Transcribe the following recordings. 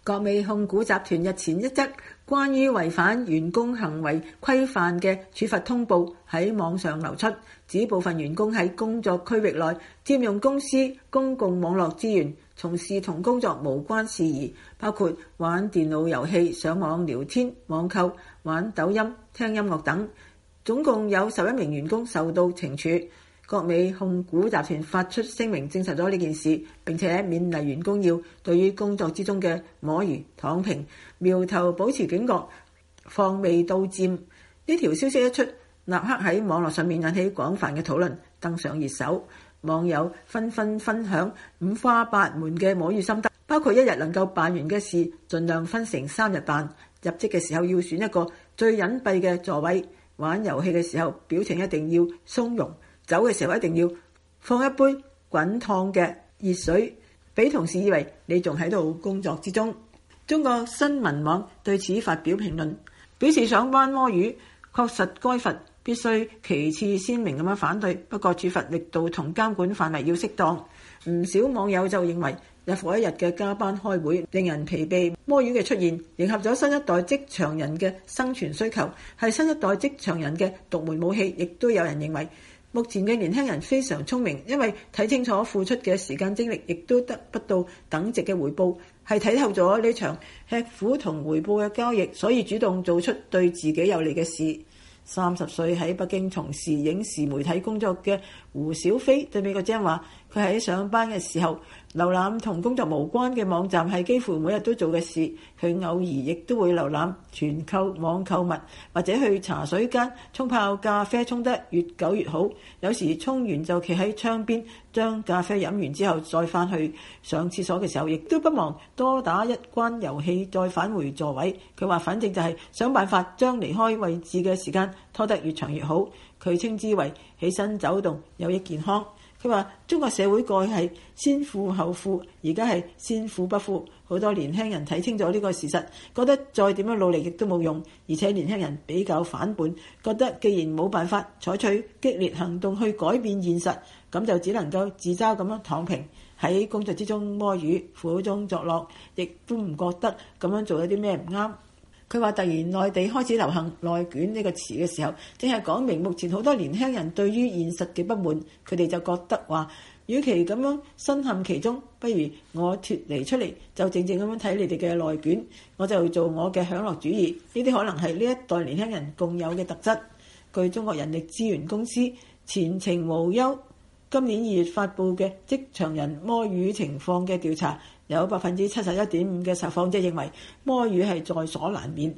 國美控股集團日前一則關於違反員工行為規範嘅處罰通報喺網上流出，指部分員工喺工作區域內佔用公司公共網絡資源，從事同工作無關事宜，包括玩電腦遊戲、上網聊天、網購、玩抖音、聽音樂等。總共有11名員工受到懲處。國美控股集團發出聲明證實咗呢件事，並且勉勵員工要對於工作之中嘅摸魚、躺平、苗頭保持警覺，防微杜漸。呢條消息一出，立刻喺網絡上面引起廣泛嘅討論，登上熱搜。網友紛紛分享五花八門嘅摸魚心得，包括一日能夠辦完嘅事，盡量分成3日辦。入職嘅時候要選一個最隱蔽嘅座位，玩遊戲嘅時候表情一定要鬆容，走嘅時候一定要放一杯滾燙嘅熱水，俾同事以為你仲喺度工作之中。中國新聞網對此發表評論，表示上班摸魚確實該罰，必須旗幟鮮明咁樣反對，不過處罰力度同監管範圍要適當。唔少網友就認為日復一日嘅加班開會令人疲憊，摸魚嘅出現迎合咗新一代職場人嘅生存需求，係新一代職場人嘅獨門武器。亦都有人認為目前嘅年輕人非常聰明，因為睇清楚付出嘅時間精力，亦都得不到等值嘅回報，係睇透咗呢場吃苦同回報嘅交易，所以主動做出對自己有利嘅事。30歲喺北京從事影視媒體工作嘅胡小飛對美國之音話，佢喺上班嘅時候瀏覽同工作無關嘅網站係幾乎每日都做嘅事。佢偶爾亦都會瀏覽團購網購物，或者去茶水間沖泡咖啡，沖得越久越好。有時沖完就企喺窗邊，將咖啡飲完之後再返去上廁所嘅時候，亦都不忘多打一關遊戲，再返回座位。佢話反正就係想辦法將離開位置嘅時間拖得越長越好。佢稱之為起身走動有益健康。佢話中國社會過去係先富後富，而家係先富不富。好多年輕人睇清楚呢個事實，覺得再點樣努力亦都冇用，而且年輕人比較反叛，覺得既然冇辦法採取激烈行動去改變現實，咁就只能夠自嘲咁樣躺平，喺工作之中摸魚，苦中作樂，亦都唔覺得咁樣做有啲咩唔啱。佢話突然內地開始流行內卷呢個詞嘅時候，正係講明目前好多年輕人對於現實嘅不滿，佢哋就覺得話，與其咁樣身陷其中，不如我脫離出嚟，就靜靜咁樣睇你哋嘅內卷，我就做我嘅享樂主義。呢啲可能係呢一代年輕人共有嘅特質。據中國人力資源公司前程無憂今年2月發布嘅職場人摸魚情況嘅調查，有 71.5% 嘅受訪者認為摸魚係在所難免，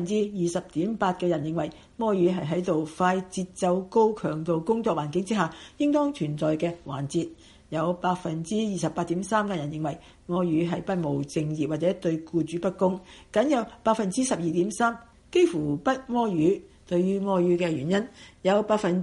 20.8% 嘅人認為摸魚係喺度快節奏高強度工作環境之下應當存在嘅環節，有 28.3% 嘅人認為摸魚係不務正義或者對僱主不公，僅有 12.3% 幾乎不摸魚。對於摸魚嘅原因，有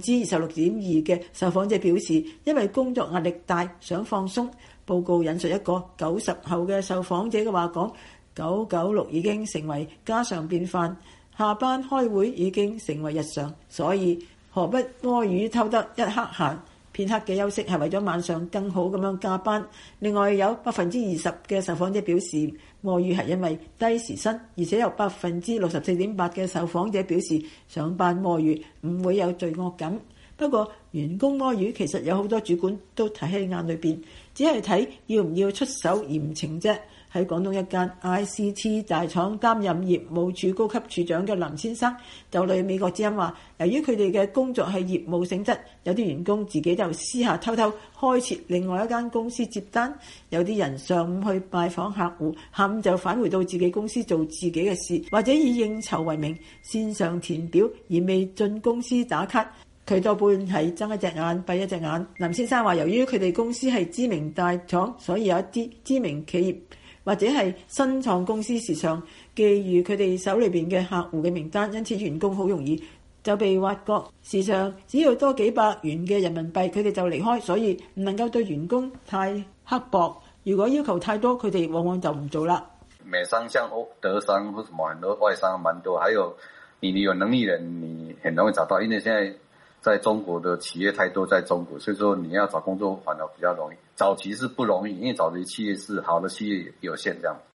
26.2% 嘅受訪者表示因為工作壓力大想放鬆。報告引述一個90後嘅受訪者嘅話講，996已經成為家常便飯，下班開會已經成為日常，所以何不摸魚偷得一刻閒，片刻嘅休息係為咗晚上更好咁樣加班。另外有 20% 嘅受訪者表示摸魚係因為低時薪，而且有 64.8% 嘅受訪者表示上班摸魚唔會有罪惡感。不過員工摸魚其實有好多主管都睇喺眼裏邊，只係睇要唔要出手嚴懲啫。喺廣東一間 ICT 大廠擔任業務處高級處長嘅林先生就對美國之音話，由於佢哋嘅工作係業務性質，有啲員工自己就私下偷偷開設另外一間公司接單，有啲人上午去拜訪客戶，下午就返回到自己公司做自己嘅事，或者以應酬為名線上填表而未進公司打卡。佢多半係睜一隻眼閉一隻眼。林先生話，由於佢哋公司係知名大廠，所以有一啲知名企業或者係新創公司時常覬覦佢哋手裏邊嘅客戶嘅名單，因此員工好容易就被挖角。時常只要多幾百元嘅人民幣，佢哋就離開，所以唔能夠對員工太刻薄。如果要求太多，佢哋往往就唔做啦。 美商像德商或什麼很多外商蠻多，還有你有能力人，你很容易找到，因為現在在中國的企業太多，在中國，所以說你要找工作反而比較容易。早期是不容易，因為早期企業是好的企業有限這樣。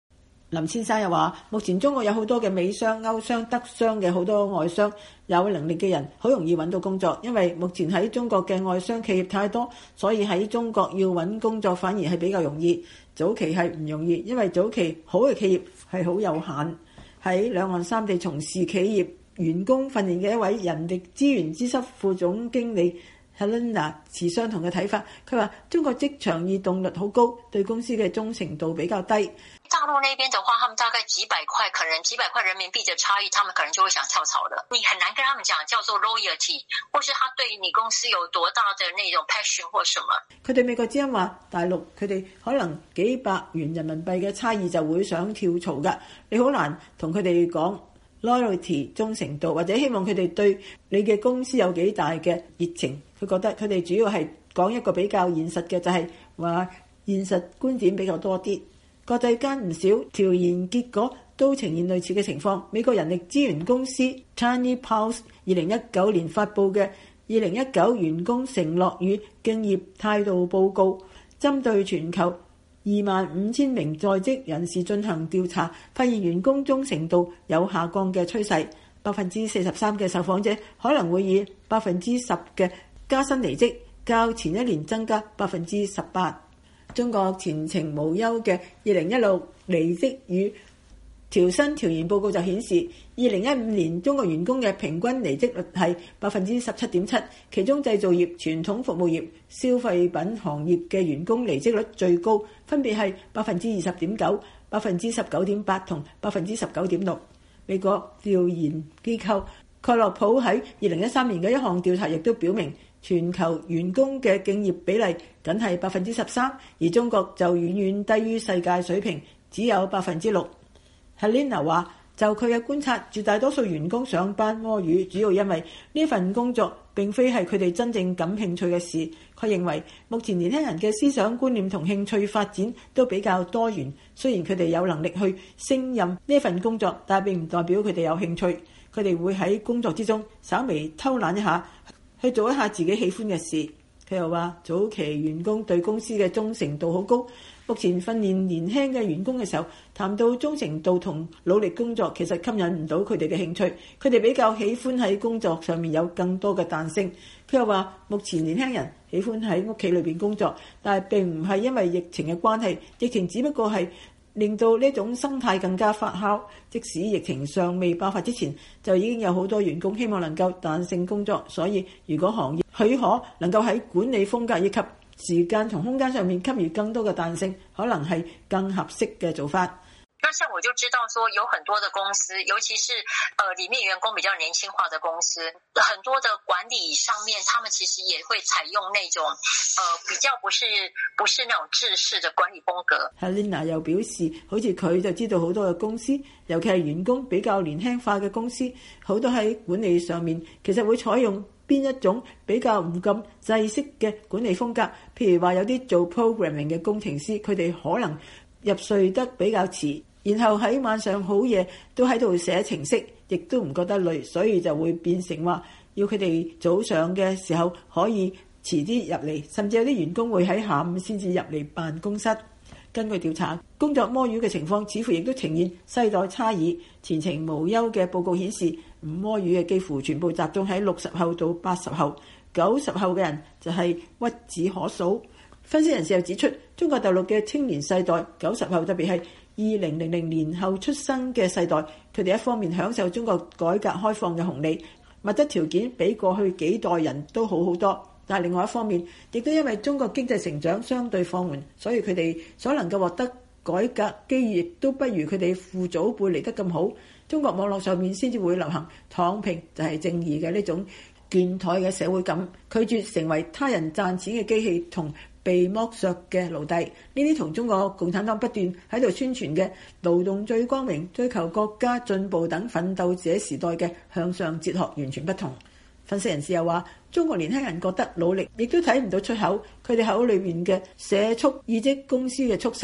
林先生又話，目前中國有好多嘅美商、歐商、德商嘅好多外商，有能力嘅人好容易揾到工作，因為目前喺中國嘅外商企業太多，所以喺中國要揾工作反而係比較容易。早期係唔容易，因為早期好嘅企業係好有限。喺兩岸三地從事企業員工訓練嘅一位人力資源資深副總經理 Helena 持相同嘅睇法，佢話中國職場異動率好高，對公司嘅忠誠度比較低。 大陸那邊的話，他們大概幾百塊，可能幾百塊人民幣的差異，他們可能就會想跳槽的。你很難跟他們講叫做 loyalty， 或是他對你公司有多大的那種 passion 或什麼。 佢對美國之音話，大陸佢哋可能幾百元人民幣嘅差異就會想跳槽㗎，你好難同佢哋講 loyalty 忠誠度，或者希望佢哋對你嘅公司有幾大嘅熱情。佢覺得佢哋主要係講一個比較現實嘅，就係話現實觀點比較多啲。國際間唔少調研結果都呈現類似嘅情況。美國人力資源公司 Tiny Pulse 2019年發布嘅2019員工承諾與敬業態度報告，針對全球25,000名在職人士進行調查，發現員工忠誠度有下降嘅趨勢。43% 嘅受訪者可能會以10%嘅加薪離職，較前一年增加18%。中國前程無憂嘅2016離職與調薪調研報告就顯示，2015年中國員工嘅平均離職率係17.7%，其中製造業、傳統服務業、消費品行業嘅員工離職率最高，分別係20.9%、19.8%同19.6%。美國調研機構蓋洛普喺2013年嘅一項調查亦都表明，全球員工嘅敬業比例僅係13%，而中國就遠遠低於世界水平，只有6%。Helena 話，就佢嘅觀察，絕大多數員工上班摸魚，主要因為呢份工作並非係佢哋真正感興趣嘅事。佢認為目前年輕人嘅思想觀念同興趣發展都比較多元，雖然佢哋有能力去勝任呢份工作，但並唔代表佢哋有興趣。佢哋會喺工作之中稍微偷懶一下，去做一下自己喜歡嘅事。佢又話，早期員工對公司嘅忠誠度好高，目前訓練年輕嘅員工嘅時候，談到忠誠度同努力工作，其實吸引唔到佢哋嘅興趣。佢哋比較喜歡喺工作上面有更多嘅彈性。佢又話，目前年輕人喜歡喺屋企裏邊工作，但係並唔係因為疫情嘅關係，疫情只不過係令到呢種生態更加發酵。即使疫情尚未爆發之前，就已經有好多員工希望能夠彈性工作。所以如果行業許可能夠喺管理風格以及時間同空間上面給予更多嘅彈性，可能係更合適嘅做法。 那像我就知道說有很多的公司，尤其是裡面員工比較年輕化的公司，很多的管理上面，他們其實也會採用那種比較不是那種制式的管理風格。 Helena 又表示，好似佢就知道好多嘅公司，尤其係員工比較年輕化嘅公司，好多喺管理上面其實會採用邊一種比較唔咁制式嘅管理風格。譬如話有啲做 programming 嘅工程師，佢哋可能入睡得比較遲，然後喺晚上好夜都喺度寫程式，亦都唔覺得累，所以就會變成話要佢哋早上嘅時候可以遲啲入嚟，甚至有啲員工會喺下午先至入嚟辦公室。根據調查，工作摸魚嘅情況似乎亦都呈現世代差異。前程無憂嘅報告顯示，唔摸魚嘅幾乎全部集中喺60後到80後，90後嘅人就係屈指可數。分析人士又指出，中國大陸嘅青年世代90後，特別係2000年後出生嘅世代，佢哋一方面享受中國改革開放嘅紅利，物質條件比過去幾代人都好好多。但係另外一方面，亦都因為中國經濟成長相對放緩，所以佢哋所能夠獲得改革機遇亦都不如佢哋父祖輩嚟得咁好。中國網絡上面先至會流行躺平就係正義嘅呢種倦怠嘅社會感，拒絕成為他人賺錢嘅機器同被剝削嘅奴隸。呢啲同中國共產黨不斷喺度宣傳嘅勞動最光榮、追求國家進步等奮鬥者時代嘅向上哲學完全不同。分析人士又話，中國年輕人覺得努力，亦都睇唔到出口。佢哋口裏面嘅社畜、意職公司嘅畜生，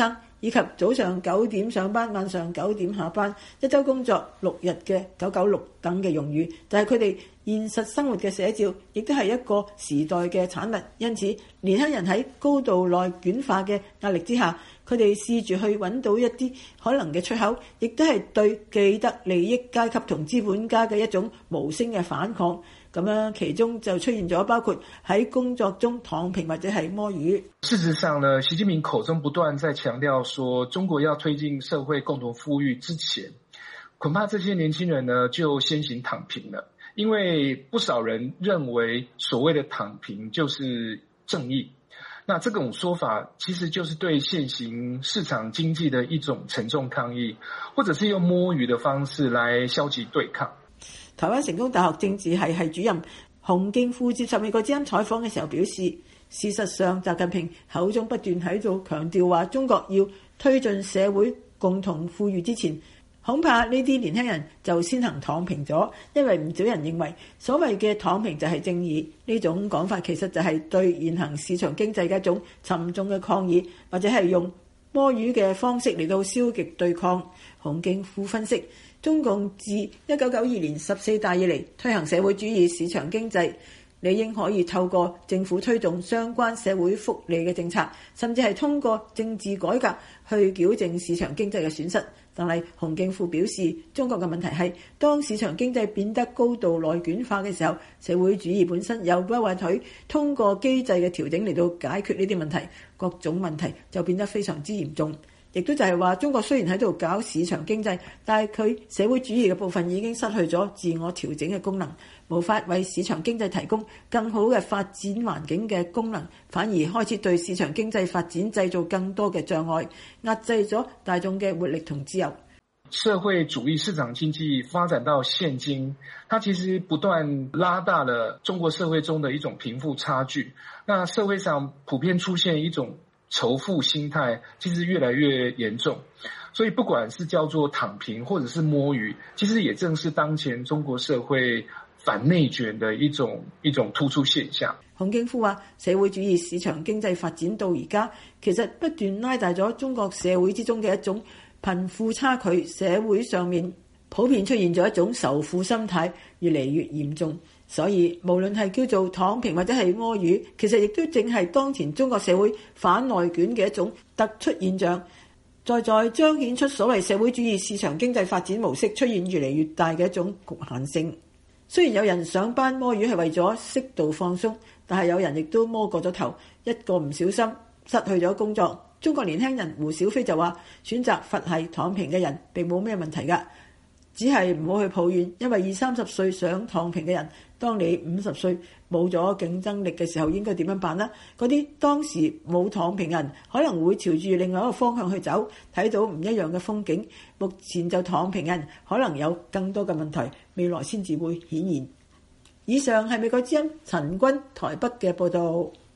以及早上9點上班、晚上9點下班、一週工作6日嘅996等嘅用語，但係佢哋現實生活嘅寫照，亦都係一個時代嘅產物。因此，年輕人喺高度內卷化嘅壓力之下，佢哋試住去揾到一啲可能嘅出口，亦都係對既得利益階級同資本家嘅一種無聲嘅反抗。咁樣其中就出現咗包括喺工作中躺平或者係摸魚。 事實上呢，習近平口中不斷在強調說中國要推進社會共同富裕之前，恐怕這些年輕人呢就先行躺平了，因為不少人認為所謂的躺平就是正義。那這種說法其實就是對現行市場經濟的一種沉重抗議，或者是用摸魚的方式來消極對抗。 台灣成功大學政治系主任洪敬富接受美國之音採訪嘅時候表示，事實上習近平口中不斷喺度強調話中國要推進社會共同富裕之前，恐怕呢啲年輕人就先行躺平咗，因為唔少人認為所謂嘅躺平就係正義。呢種講法其實就係對現行市場經濟嘅一種沉重嘅抗議，或者係用摸魚嘅方式嚟到消極對抗。洪敬富分析，中共自1992年14大以嚟推行社會主義市場經濟，理應可以透過政府推動相關社會福利嘅政策，甚至係通過政治改革去矯正市場經濟嘅損失。但係洪敬富表示，中國嘅問題係當市場經濟變得高度內卷化嘅時候，社會主義本身又不允許通過機制嘅調整嚟到解決呢啲問題，各種問題就變得非常之嚴重。亦都就係話，中國雖然喺度搞市場經濟，但係佢社會主義嘅部分已經失去咗自我調整嘅功能，無法為市場經濟提供更好嘅發展環境嘅功能，反而開始對市場經濟發展製造更多嘅障礙，壓制咗大眾嘅活力同自由。 社會主義市場經濟發展到現今，它其實不斷拉大了中國社會中的一種貧富差距，那社會上普遍出現一種仇富心態，其實越來越嚴重，所以不管是叫做躺平或者是摸魚，其實也正是當前中國社會反內卷的一種突出現象。 洪敬富話，社會主義市場經濟發展到而家，其實不斷拉大咗中國社會之中嘅一種貧富差距，社會上面普遍出現咗一種仇富心態，越嚟越嚴重。所以無論係叫做躺平或者係摸魚，其實亦都正係當前中國社會反內卷嘅一種突出現象，在彰顯出所謂社會主義市場經濟發展模式出現越嚟越大嘅一種局限性。雖然有人上班摸魚係為咗適度放鬆，但係有人亦都摸過咗頭，一個唔小心失去咗工作。中國年輕人胡小飛就話，選擇佛系躺平嘅人並冇咩問題㗎，只係唔好去抱怨，因為20-30歲想躺平嘅人，當你50歲冇咗競爭力嘅時候，應該點樣辦呢？嗰啲當時冇躺平人可能會朝住另外一個方向去走，睇到唔一樣嘅風景。目前就躺平人可能有更多嘅問題，未來先至會顯現。以上係美國之音陳君台北嘅報導。